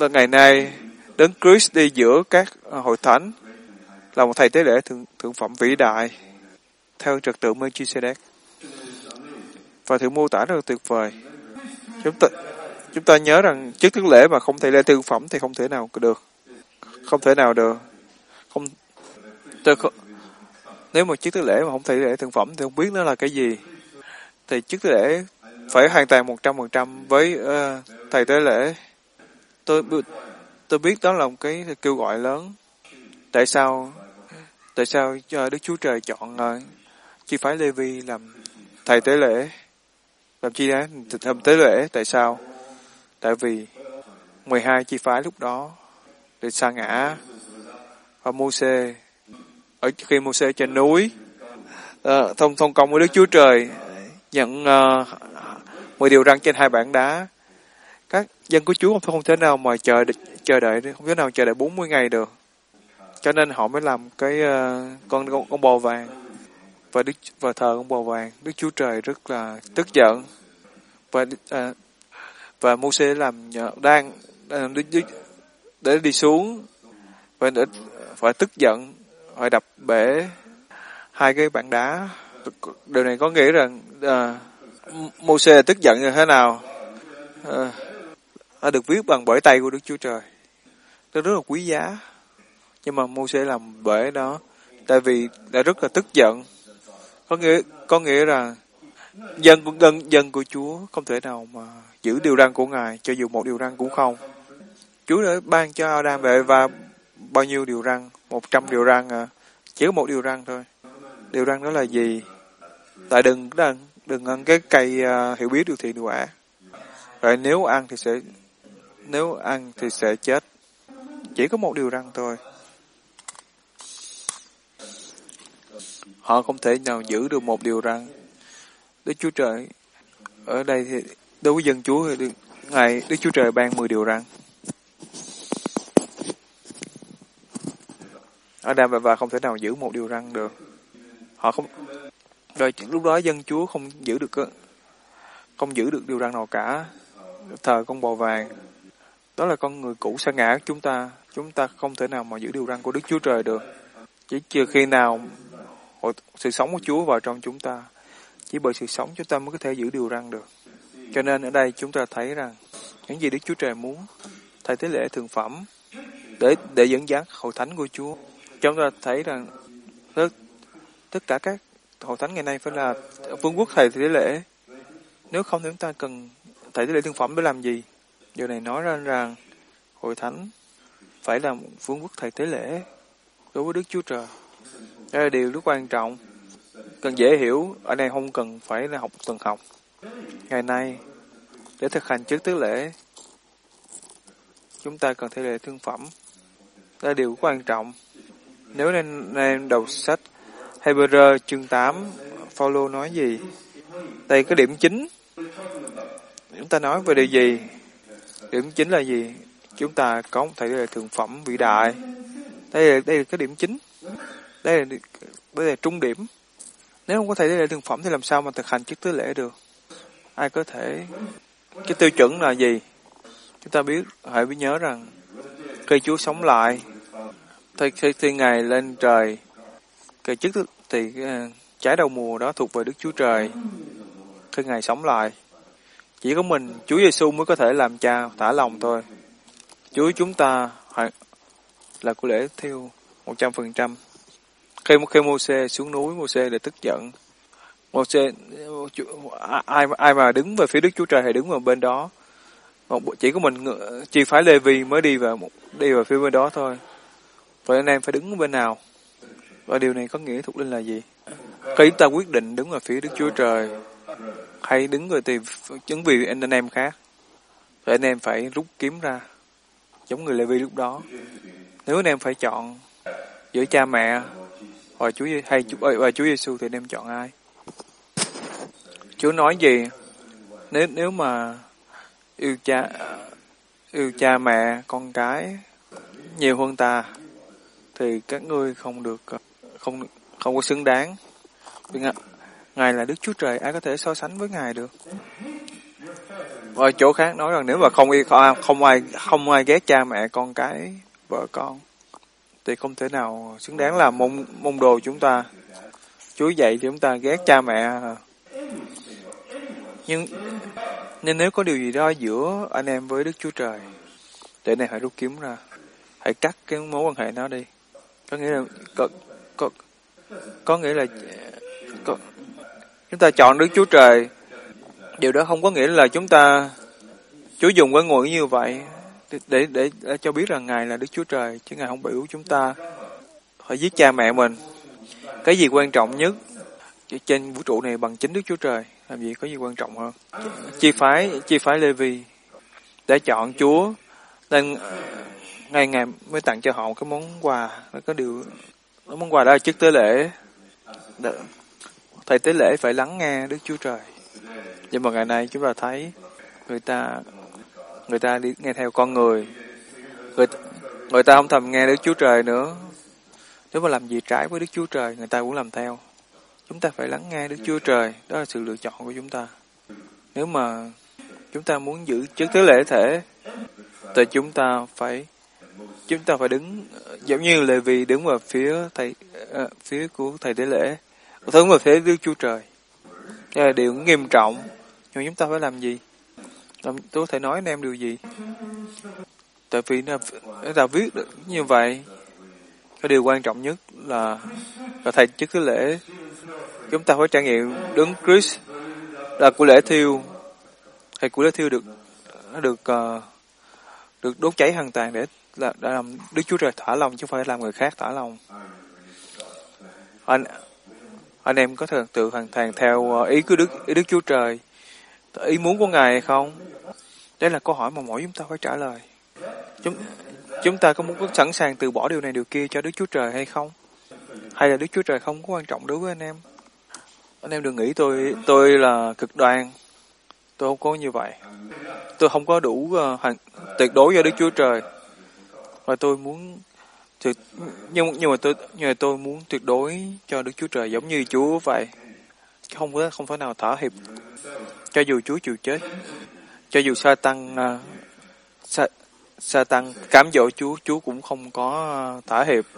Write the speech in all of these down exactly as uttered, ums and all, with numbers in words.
là ngày nay Đấng Christ đi giữa các hội thánh là một thầy tế lễ thượng, thượng phẩm vĩ đại theo trật tự Melchizedek, và thượng mô tả rất là tuyệt vời. Chúng ta chúng ta nhớ rằng chức tế lễ mà không thầy lễ thượng phẩm thì không thể nào được, không thể nào được. Không, không nếu mà chức tế lễ mà không thầy lễ thượng phẩm thì không biết nó là cái gì. Thì chức tế lễ phải hoàn toàn một trăm phần trăm với uh, thầy tế lễ. Tôi tôi biết đó là một cái kêu gọi lớn. Tại sao tại sao Đức Chúa Trời chọn uh, chi phái Lê-vi làm thầy tế lễ, làm chi đó làm tế lễ? Tại sao? Tại vì mười hai chi phái lúc đó bị sa ngã, và Mô-sê ở khi Mô-sê trên núi uh, thông thông công với Đức Chúa Trời nhận uh, mười điều răn trên hai bảng đá. Các dân của Chúa không không thể nào mà chờ chờ đợi không thể nào chờ đợi bốn mươi ngày được, cho nên họ mới làm cái uh, con, con con bò vàng và đức và thờ con bò vàng. Đức Chúa Trời rất là tức giận, và uh, và Mô-sê làm đang để, để đi xuống và để, phải tức giận, phải đập bể hai cái bảng đá. Điều này có nghĩa rằng uh, Mô-sê tức giận như thế nào? Uh, được viết bằng bởi tay của Đức Chúa Trời. Nó rất là quý giá. Nhưng mà Mô-sê làm bể đó tại vì đã rất là tức giận. Có nghĩa có nghĩa là dân của dân dân của Chúa không thể nào mà giữ điều răn của Ngài, cho dù một điều răn cũng không. Chúa đã ban cho Adam về và bao nhiêu điều răn? Một trăm điều răn à. Chỉ có một điều răn thôi. Điều răn đó là gì? Tại đừng đừng, đừng ăn cái cây uh, hiểu biết điều thiện điều ác. Rồi nếu ăn thì sẽ nếu ăn thì sẽ chết. Chỉ có một điều răn thôi. Họ không thể nào giữ được một điều răn. Đức Chúa Trời ở đây thì đối với dân Chúa thì Ngài Đức Chúa Trời ban mười điều răn. Adam và Eva không thể nào giữ một điều răn được. Họ không. Rồi lúc đó dân Chúa không giữ được không giữ được điều răn nào cả. Thờ con bò vàng. Đó là con người cũ sa ngã của chúng ta. Chúng ta không thể nào mà giữ điều răn của Đức Chúa Trời được. Chỉ trừ khi nào sự sống của Chúa vào trong chúng ta. Chỉ bởi sự sống chúng ta mới có thể giữ điều răn được. Cho nên ở đây chúng ta thấy rằng những gì Đức Chúa Trời muốn, thầy tế lễ thượng phẩm để để dẫn dắt hội thánh của Chúa. Chúng ta thấy rằng tất, tất cả các hội thánh ngày nay phải là vương quốc thầy tế lễ. Nếu không thì chúng ta cần thầy tế lễ thượng phẩm để làm gì? Điều này nói ra rằng hội thánh phải là một vương quốc thầy tế lễ đối với Đức Chúa Trời. Đây là điều rất quan trọng, cần dễ hiểu. Ở đây không cần phải là học tuần học. Ngày nay để thực hành chức tế lễ, chúng ta cần tế lễ thương phẩm. Đây là điều quan trọng. Nếu nên nên đầu sách Hebrew chương tám, Phaolô nói gì? Đây cái điểm chính. Chúng ta nói về điều gì? Điểm chính là gì? Chúng ta có một thầy tế lễ thượng phẩm vĩ đại. Đây là đây là cái điểm chính. Đây là đây là trung điểm. Nếu không có thầy tế lễ thượng phẩm thì làm sao mà thực hành chức tế lễ được? Ai có thể? Cái tiêu chuẩn là gì? Chúng ta biết, hãy biết nhớ rằng khi Chúa sống lại, khi, khi, khi Ngài lên trời, cái chức thì uh, trái đầu mùa đó thuộc về Đức Chúa Trời. Khi Ngài sống lại, chỉ có mình Chúa Giêsu mới có thể làm cha thả lòng thôi. Chúa chúng ta là của lễ thiêu một trăm phần trăm. Khi khi Mô-sê xuống núi, Mô-sê để tức giận. Mô-sê ai ai mà đứng về phía Đức Chúa Trời thì đứng vào bên đó. Chỉ có mình chi phái Lê-vi mới đi vào đi vào phía bên đó thôi. Vậy anh em phải đứng bên nào? Và điều này có nghĩa thuộc linh là gì? Khi chúng ta quyết định đứng vào phía Đức Chúa Trời, hay đứng về tìm chứng vì anh, anh em khác, thì anh em phải rút kiếm ra, giống người Lê-vi lúc đó. Nếu anh em phải chọn giữa cha mẹ và Chúa hay và Chúa Giêsu thì anh em chọn ai? Chúa nói gì? Nếu nếu mà yêu cha yêu cha mẹ con cái nhiều hơn ta thì các ngươi không được không không có xứng đáng. Vì Ngài là Đức Chúa Trời, ai có thể so sánh với Ngài được? Ở chỗ khác nói rằng nếu mà không không ai không ai ghét cha mẹ con cái vợ con thì không thể nào xứng đáng là môn môn đồ chúng ta. Chúa dạy cho chúng ta ghét cha mẹ. Nhưng nên nếu có điều gì đó giữa anh em với Đức Chúa Trời, để này hãy rút kiếm ra, hãy cắt cái mối quan hệ đó đi. Có nghĩa là có có có nghĩa là có, chúng ta chọn Đức Chúa Trời. Điều đó không có nghĩa là chúng ta Chúa dùng cái ngôn ngữ như vậy để, để để để cho biết rằng Ngài là Đức Chúa Trời, chứ Ngài không biểu chúng ta phải giết cha mẹ mình. Cái gì quan trọng nhất trên vũ trụ này bằng chính Đức Chúa Trời? Làm gì có gì quan trọng hơn? Chi phái chi phái Lê-vi đã chọn Chúa nên ngày ngày mới tặng cho họ cái món quà. Có điều món quà đó là chức tế lễ. Thầy tế lễ phải lắng nghe Đức Chúa Trời. Nhưng mà ngày nay chúng ta thấy người ta người ta đi nghe theo con người, người, người ta không thèm nghe Đức Chúa Trời nữa. Nếu mà làm gì trái với Đức Chúa Trời, người ta cũng làm theo. Chúng ta phải lắng nghe Đức Chúa Trời, đó là sự lựa chọn của chúng ta. Nếu mà chúng ta muốn giữ chức tế lễ thể, thì chúng ta phải chúng ta phải đứng giống như Lê-vi đứng vào phía thầy uh, phía của thầy tế lễ, đứng vào phía Đức Chúa Trời. Đây là điều nghiêm trọng. Nhưng chúng ta phải làm gì? Tôi có thể nói anh em điều gì? Tại vì nó đã viết được như vậy. Cái điều quan trọng nhất là là thầy chức tế lễ. Chúng ta phải trải nghiệm đứng Christ là của lễ thiêu. Thầy của lễ thiêu được được uh, được đốt cháy hoàn toàn để là đã làm Đức Chúa Trời thỏa lòng, chứ không phải làm người khác thỏa lòng. Anh anh em có thể tự hoàn thành theo ý của Đức ý Đức Chúa Trời, ý muốn của Ngài hay không? Đây là câu hỏi mà mỗi chúng ta phải trả lời. Chúng chúng ta có muốn có sẵn sàng từ bỏ điều này điều kia cho Đức Chúa Trời hay không? Hay là Đức Chúa Trời không có quan trọng đối với anh em? Anh em đừng nghĩ tôi tôi là cực đoan. Tôi không có như vậy. Tôi không có đủ uh, hoàn, tuyệt đối cho Đức Chúa Trời. Và tôi muốn tuyệt, nhưng nhưng mà tôi nhưng mà tôi muốn tuyệt đối cho Đức Chúa Trời giống như Chúa vậy. Không có không thể nào thỏa hiệp. Cho dù Chúa chịu chết, cho dù Sa-tăng uh, sa, Sa-tăng cám dỗ Chúa, Chúa cũng không có uh, thỏa hiệp.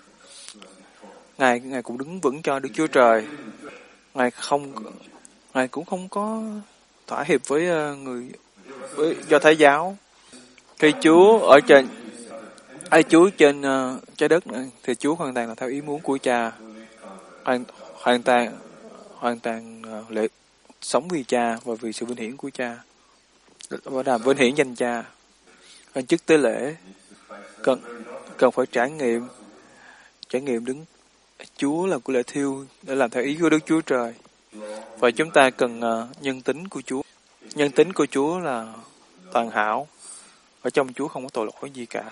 Ngài ngài cũng đứng vững cho Đức Chúa Trời. Ngài không ngài cũng không có thỏa hiệp với uh, người với Do Thái giáo. Khi Chúa ở trên ai Chúa trên uh, trái đất này, thì Chúa hoàn toàn là theo ý muốn của Cha, hoàn hoàn toàn hoàn toàn uh, lệ sống vì Cha và vì sự vinh hiển của Cha, và làm vinh hiển danh Cha. Anh chức tế lễ cần cần phải trải nghiệm trải nghiệm đứng Chúa là của lễ thiêu để làm theo ý của Đức Chúa Trời. Và chúng ta cần uh, nhân tính của Chúa. Nhân tính của Chúa là toàn hảo. Ở trong Chúa không có tội lỗi gì cả.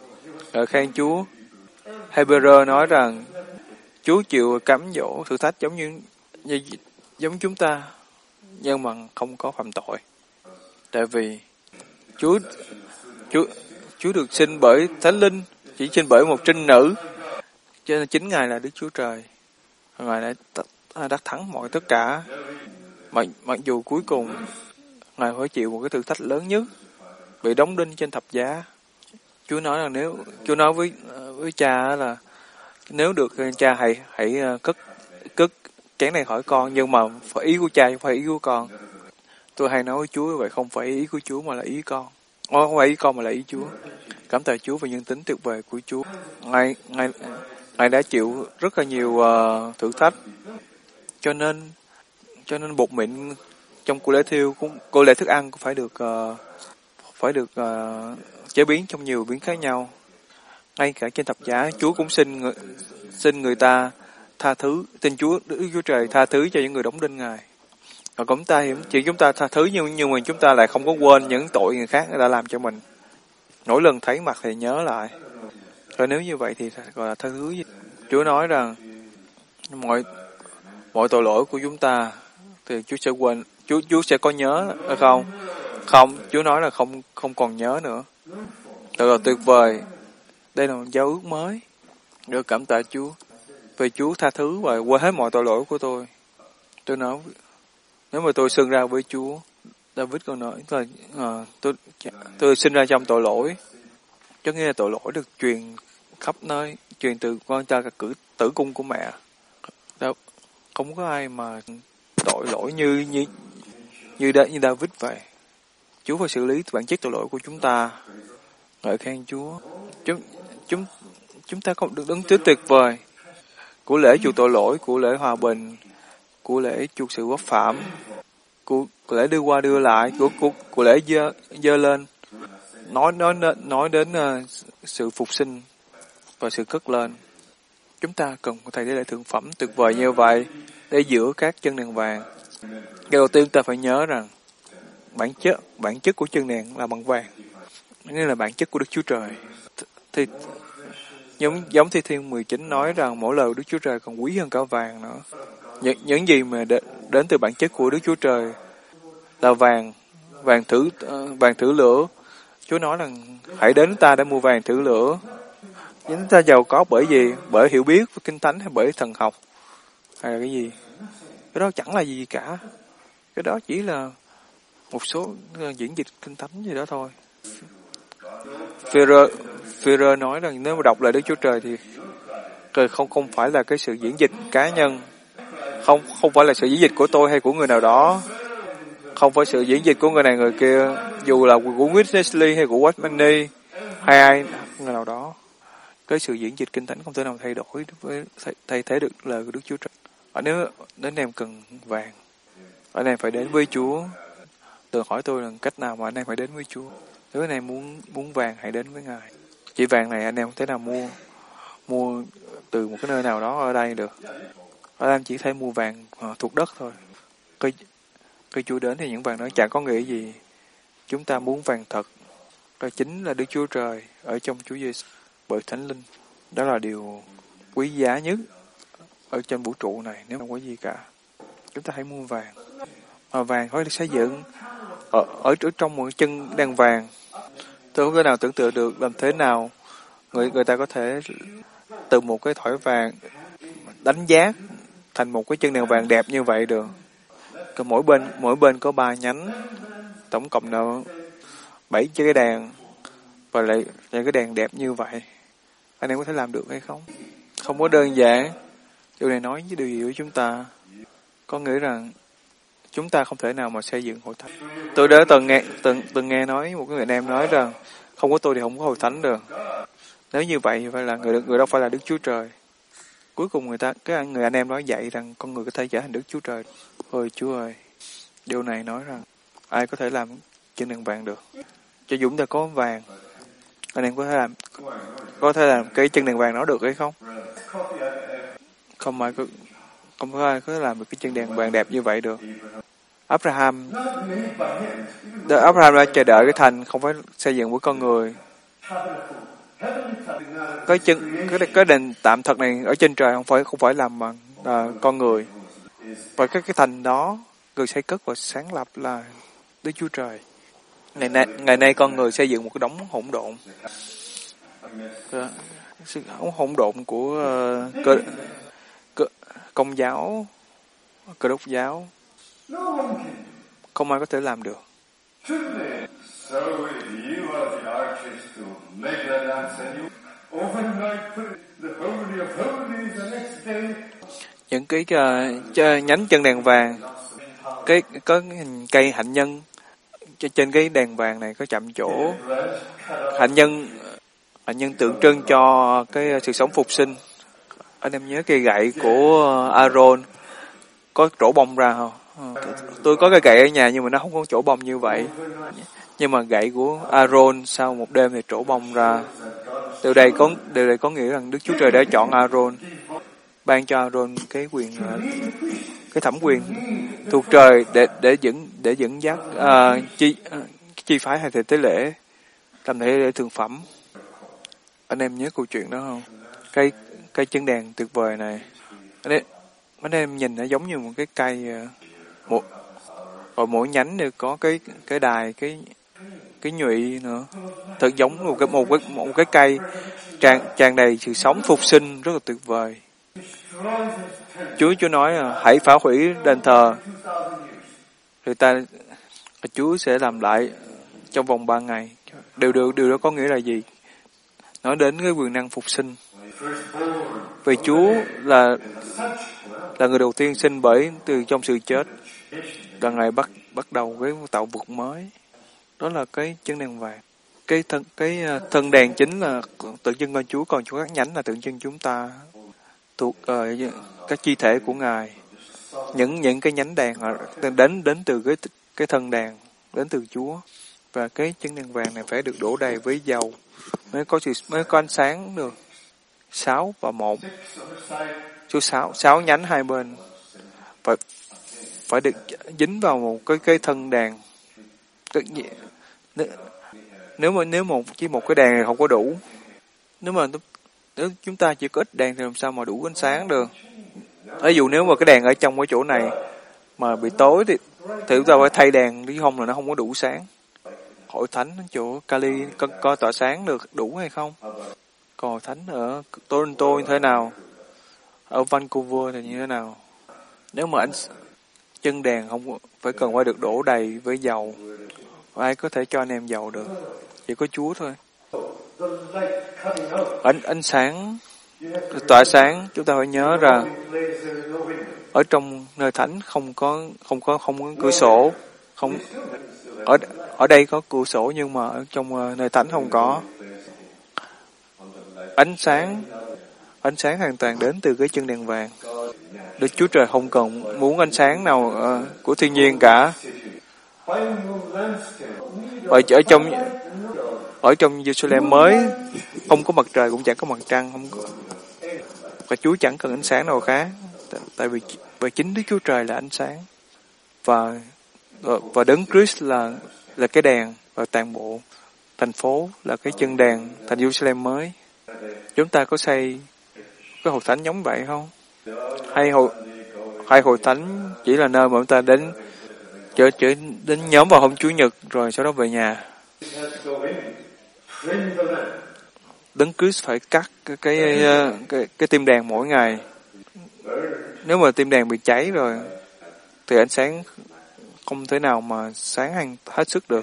Ở khen Chúa, Hebrew nói rằng Chúa chịu cám dỗ thử thách giống như, như giống chúng ta, nhưng mà không có phạm tội. Tại vì Chúa Chúa Chúa được sinh bởi Thánh Linh, chỉ sinh bởi một trinh nữ, cho nên chính Ngài là Đức Chúa Trời. Ngài đã đắc thắng mọi tất cả. Mặc, mặc dù cuối cùng Ngài phải chịu một cái thử thách lớn nhất, bị đóng đinh trên thập giá. Chúa nói là nếu Chúa nói với với Cha là nếu được Cha hãy hãy cất cất chén này khỏi con, nhưng mà phải ý của Cha không phải ý của con. Tôi hay nói với Chúa vậy, không phải ý của Chúa mà là ý con. Không phải ý con mà là ý Chúa. Cảm tạ Chúa về nhân tính tuyệt vời của Chúa. Ngài ngài ngài đã chịu rất là nhiều uh, thử thách, cho nên cho nên bột mịn trong của lễ thiêu cũng của lễ thức ăn cũng phải được uh, phải được uh, chế biến trong nhiều biến khác nhau. Ngay cả trên thập giá, Chúa cũng xin người, xin người ta tha thứ, xin Chúa Đức Chúa Trời tha thứ cho những người đóng đinh Ngài. Còn chúng ta chỉ chúng ta tha thứ, nhưng nhưng mà chúng ta lại không có quên những tội người khác đã làm cho mình. Mỗi lần thấy mặt thì nhớ lại. Rồi nếu như vậy thì gọi là tha thứ. Chúa nói rằng mọi mọi tội lỗi của chúng ta thì Chúa sẽ quên, Chúa Chúa sẽ có nhớ hay không? Không, Chúa nói là không không còn nhớ nữa. Thật là tuyệt vời. Đây là một giao ước mới. Được cảm tạ Chúa. Vì Chúa tha thứ và quên hết mọi tội lỗi của tôi. Tôi nói nếu mà tôi xưng ra với Chúa David còn nói là uh, tôi tôi sinh ra trong tội lỗi, cho nghĩa là tội lỗi được truyền khắp nơi, truyền từ con ta cả cử tử cung của mẹ. Đâu, không có ai mà tội lỗi như như như, như David vậy. Chúa phải xử lý bản chất tội lỗi của chúng ta. Ngợi khen Chúa. Chúng chúng chúng ta không được đứng trước tuyệt vời của lễ chuộc tội lỗi, của lễ hòa bình, của lễ chuộc sự bất phạm, của, của lễ đưa qua đưa lại, của của, của lễ dơ, dơ lên, nói nói nói đến uh, sự phục sinh và sự cất lên. Chúng ta cần một thầy lễ thượng phẩm tuyệt vời như vậy để giữa các chân đèn vàng. Cái đầu tiên ta phải nhớ rằng bản chất bản chất của chân đèn là bằng vàng, nghĩa là bản chất của Đức Chúa Trời. Thì giống giống Thi Thiên mười chín nói rằng mỗi lời của Đức Chúa Trời còn quý hơn cả vàng nữa. Những những gì mà đến, đến từ bản chất của Đức Chúa Trời là vàng, vàng thử uh, vàng thử lửa. Chúa nói rằng hãy đến ta để mua vàng thử lửa. Chúng ta giàu có bởi gì? Bởi hiểu biết về kinh thánh hay bởi thần học hay là cái gì? Cái đó chẳng là gì cả. Cái đó chỉ là một số diễn dịch kinh thánh gì đó thôi. Führer, Führer nói rằng nếu mà đọc lại Đức Chúa Trời thì không không phải là cái sự diễn dịch cá nhân, không không phải là sự diễn dịch của tôi hay của người nào đó, không phải sự diễn dịch của người này người kia, dù là của Wesley hay của Watchman hay ai người nào đó. Cái sự diễn dịch kinh thánh không thể nào thay đổi với thay thế được lời của Đức Chúa Trời. Ở nếu đến em cần vàng, anh em phải đến với Chúa. Đừng hỏi tôi là cách nào mà anh em phải đến với Chúa. Nếu anh em muốn muốn vàng, hãy đến với Ngài. Chỉ vàng này anh em không thể nào mua mua từ một cái nơi nào đó ở đây được. Anh em chỉ thể mua vàng thuộc đất thôi. Khi, khi Chúa đến thì những vàng đó chẳng có nghĩa gì. Chúng ta muốn vàng thật. Đó chính là Đức Chúa Trời ở trong Chúa Giêsu bởi Thánh Linh. Đó là điều quý giá nhất ở trên vũ trụ này, nếu không có gì cả. Chúng ta hãy mua vàng. Mà vàng có thể xây dựng ở, ở trong một chân đèn vàng. Tôi không có nào tưởng tượng được làm thế nào người người ta có thể từ một cái thỏi vàng đánh giá thành một cái chân đèn vàng đẹp như vậy được. Còn mỗi bên mỗi bên có ba nhánh, tổng cộng là bảy cái đèn và lại những cái đèn đẹp như vậy. Anh em có thể làm được hay không? Không có đơn giản. Điều này nói với điều gì với chúng ta? Có nghĩa rằng chúng ta không thể nào mà xây dựng hội thánh. Tôi đã từng nghe từng từng nghe nói một cái người anh em nói rằng không có tôi thì không có hội thánh được. Nếu như vậy phải là người người đó phải là Đức Chúa Trời. Cuối cùng người ta cái người anh em nói dạy rằng con người có thể trở thành Đức Chúa Trời. Ôi Chúa ơi, điều này nói rằng ai có thể làm chân đèn vàng được? Cho Dũng ta có vàng, anh em có thể làm có thể làm cái chân đèn vàng nó được hay không? Không ai có không có ai có thể làm được cái chân đèn vàng đẹp như vậy được. Abraham Abraham đã chờ đợi cái thành không phải xây dựng với con người. Cái chân cái cái đền tạm thật này ở trên trời không phải không phải làm bằng à, con người. Và cái cái thành đó người xây cất và sáng lập là Đức Chúa Trời. Ngày nay ngày nay con người xây dựng một cái đống hỗn độn. Sự hỗn độn của uh, cơ, cơ, Công giáo, Cơ đốc giáo, không ai có thể làm được. Những cái uh, nhánh chân đèn vàng, cái có hình cây hạnh nhân trên cái đèn vàng này có chạm trổ. Hạnh nhân hạnh nhân tượng trưng cho cái sự sống phục sinh. Anh em nhớ cây gậy của Aaron có trổ bông ra không? Tôi có cái gậy ở nhà nhưng mà nó không có trổ bông như vậy. Nhưng mà gậy của Aaron sau một đêm thì trổ bông ra. Điều đây có điều này có nghĩa rằng Đức Chúa Trời đã chọn Aaron, ban cho Aaron cái quyền cái thẩm quyền thuộc trời để để dẫn để dẫn dắt uh, chi uh, chi phái hay thể tế lễ, làm thể lễ thường phẩm. Anh em nhớ câu chuyện đó không? Cây cây chân đèn tuyệt vời này. Anh em, anh em nhìn nó giống như một cái cây, một rồi mỗi nhánh đều có cái cái đài, cái cái nhụy nữa. Thật giống một cái một cái một cái cây tràn tràn đầy sự sống phục sinh rất là tuyệt vời. Chúa Chúa nói là hãy phá hủy đền thờ. Người ta Và Chúa sẽ làm lại trong vòng ba ngày. Điều, điều, điều đó có nghĩa là gì? Nói đến cái quyền năng phục sinh. Vì Chúa là là người đầu tiên sinh bởi từ trong sự chết. Và Ngài bắt bắt đầu cái tạo vật mới. Đó là cái chân đèn vàng. Cái thân cái thân đèn chính là tượng trưng con Chúa, còn các nhánh là tượng trưng chúng ta, thuộc uh, các chi thể của Ngài. Những những cái nhánh đèn đến đến từ cái cái thân đèn, đến từ Chúa. Và cái chân đèn vàng này phải được đổ đầy với dầu mới có sự mới có ánh sáng được. Sáu và một. Số sáu, sáu nhánh hai bên phải phải được dính vào một cái cái thân đèn. Nếu mà nếu một chỉ một cái đèn này không có đủ, nếu mà nếu chúng ta chỉ có ít đèn thì làm sao mà đủ ánh sáng được? Ví dụ nếu mà cái đèn ở trong cái chỗ này mà bị tối thì thì chúng ta phải thay đèn, chứ không là nó không có đủ sáng. Hội thánh ở chỗ Cali có, có tỏa sáng được đủ hay không? Còn hội thánh ở Toronto như thế nào? Ở Vancouver thì như thế nào? Nếu mà ánh chân đèn không phải cần phải được đổ đầy với dầu, ai có thể cho anh em dầu được? Chỉ có Chúa thôi. Ánh ánh sáng tỏa sáng, chúng ta phải nhớ rằng ở trong nơi thánh không có không có không có cửa sổ, không ở ở đây có cửa sổ nhưng mà ở trong nơi thánh không có. Ánh sáng ánh sáng hoàn toàn đến từ cái chân đèn vàng. Đức Chúa Trời không cần muốn ánh sáng nào uh, của thiên nhiên cả. Ở, ở trong ở trong Jerusalem mới không có mặt trời cũng chẳng có mặt trăng, không có. Và Chúa chẳng cần ánh sáng nào khác, tại vì vì chính Đức Chúa Trời là ánh sáng, và và Đấng Christ là là cái đèn, và toàn bộ thành phố là cái chân đèn, thành Jerusalem mới. Chúng ta có xây cái hội thánh giống vậy không? Hay hội hay hội thánh chỉ là nơi mà chúng ta đến chở chở đến nhóm vào hôm Chủ nhật rồi sau đó về nhà? Đấng Christ phải cắt cái cái cái, cái tim đèn mỗi ngày. Nếu mà tim đèn bị cháy rồi thì ánh sáng không thể nào mà sáng hàng hết sức được.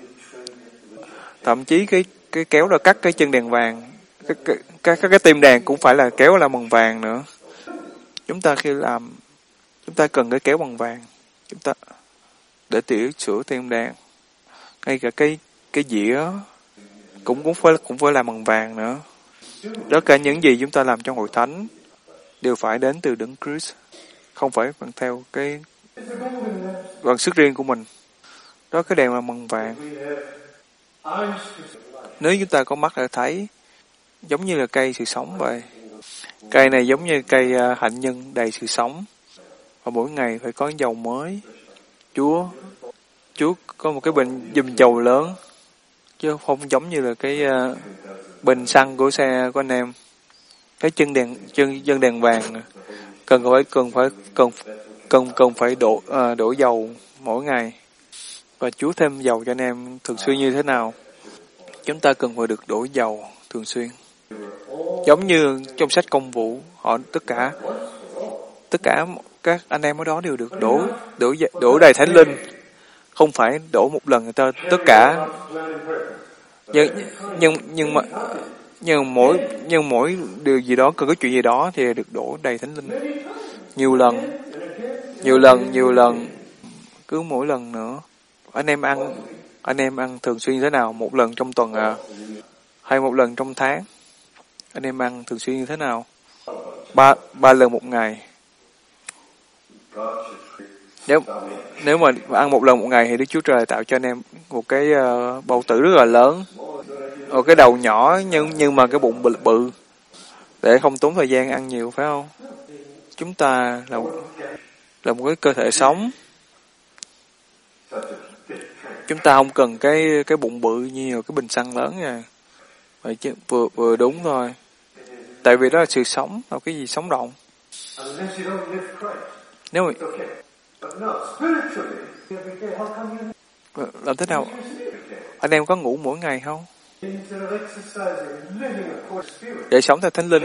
Thậm chí cái cái kéo ra cắt cái chân đèn vàng, cái cái cái cái, cái tim đèn cũng phải là kéo là bằng vàng nữa. Chúng ta khi làm, chúng ta cần cái kéo bằng vàng, chúng ta để tỉa sửa tim đèn. Ngay cả cái cái dĩa cũng cũng phải cũng phải làm bằng vàng nữa. Tất cả những gì chúng ta làm trong hội thánh đều phải đến từ Đấng Christ, không phải bằng theo cái bằng sức riêng của mình. Đó, cái đèn là bằng vàng. Nếu chúng ta có mắt để thấy, giống như là cây sự sống vậy. Cây này giống như cây uh, hạnh nhân đầy sự sống, và mỗi ngày phải có dầu mới. Chúa Chúa có một cái bình dùm dầu lớn, chứ không giống như là cái uh, bình xăng của xe của anh em. Cái chân đèn chân chân đèn vàng cần phải cần phải cần cần cần phải đổ uh, đổ dầu mỗi ngày, và Chúa thêm dầu cho anh em thường xuyên như thế nào? Chúng ta cần phải được đổ dầu thường xuyên. Giống như trong sách Công vụ, họ tất cả tất cả các anh em ở đó đều được đổ đổ đổ đầy Thánh Linh, không phải đổ một lần người ta tất cả. Nhưng nhưng nhưng mà nhưng mỗi nhưng mỗi điều gì đó, cần có chuyện gì đó thì được đổ đầy Thánh Linh nhiều lần, nhiều lần, nhiều lần, cứ mỗi lần nữa. Anh em ăn anh em ăn thường xuyên như thế nào? Một lần trong tuần à? Hay một lần trong tháng? Anh em ăn thường xuyên như thế nào? Ba ba lần một ngày. Nếu nếu mà ăn một lần một ngày thì Đức Chúa Trời tạo cho anh em một cái uh, bầu tử rất là lớn, một cái đầu nhỏ nhưng nhưng mà cái bụng bự, bự để không tốn thời gian ăn nhiều, phải không? Chúng ta là là một cái cơ thể sống. Chúng ta không cần cái cái bụng bự như cái bình xăng lớn nha. Vậy chứ vừa vừa đúng thôi. Tại vì đó là sự sống, là cái gì sống động. Nếu mà làm thế nào? Anh em có ngủ mỗi ngày không? Để sống theo Thánh Linh,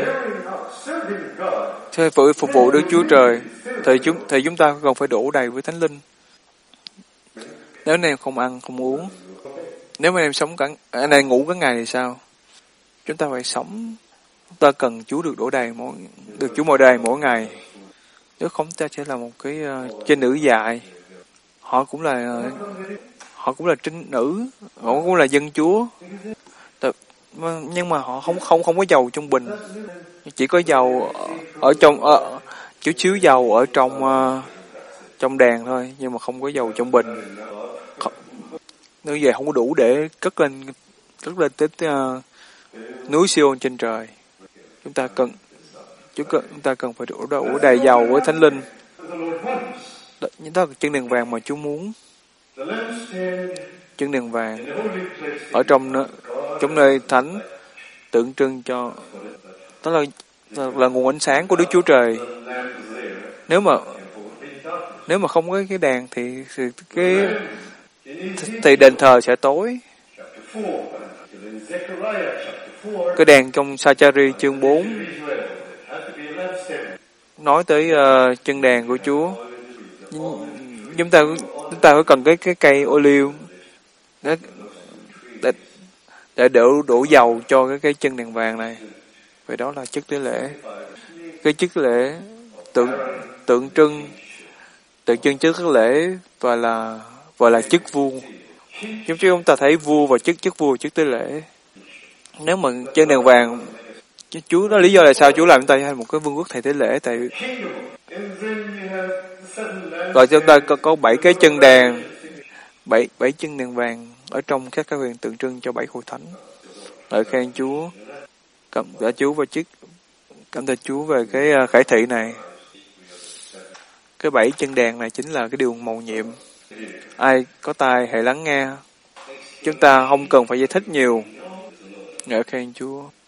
thì phải phục vụ Đức Chúa Trời, thì chúng thì chúng ta còn phải đổ đầy với Thánh Linh. Nếu anh em không ăn, không uống, nếu mà anh em sống cả, anh em ngủ cả ngày thì sao? Chúng ta phải sống, chúng ta cần Chúa được đổ đầy mỗi, được Chúa mỗi đầy mỗi ngày. Nếu không ta sẽ là một cái uh, trinh nữ dại. Họ cũng là uh, họ cũng là trinh nữ, họ cũng là dân Chúa. Tự, nhưng mà họ không không không có dầu trong bình, chỉ có dầu ở trong ở, chút xíu dầu ở trong uh, trong đèn thôi, nhưng mà không có dầu trong bình. Nếu vậy không có đủ để cất lên cất lên tới uh, núi Siôn trên trời. Chúng ta cần chúng, cần, chúng ta cần phải đổ, đổ đầy dầu với Thánh Linh. Đó, đó là chân đèn vàng mà Chúa muốn. Chân đèn vàng ở trong trong nơi thánh tượng trưng cho đó là, là là nguồn ánh sáng của Đức Chúa Trời. Nếu mà nếu mà không có cái đèn thì, thì cái thì đền thờ sẽ tối. Cái đèn trong Sa-cha-ri chương bốn nói tới uh, chân đèn của Chúa. Chúng ta chúng ta có cần cái cái cây ô liu để để, để đổ đổ dầu cho cái cái chân đèn vàng này. Vậy đó là chức tế lễ. Cái chức lễ tượng tượng trưng tượng trưng chức lễ và là và là chức vua. Chúng chúng ta thấy vua và chức chức vua chức tế lễ. Nếu mà chân đèn vàng, Chúa đó lý do là sao Chúa làm chúng ta thành một cái vương quốc thầy tế lễ, tại rồi chúng ta có, có bảy cái chân đèn, bảy bảy chân đèn vàng ở trong các cái huyền tượng trưng cho bảy hội thánh. Lời khen Chúa, cảm tạ Chúa và chức cảm tạ Chúa về cái uh, khải thị này. Cái bảy chân đèn này chính là cái điều mầu nhiệm. Ai có tai hãy lắng nghe. Chúng ta không cần phải giải thích nhiều. Ngợi khen Chúa.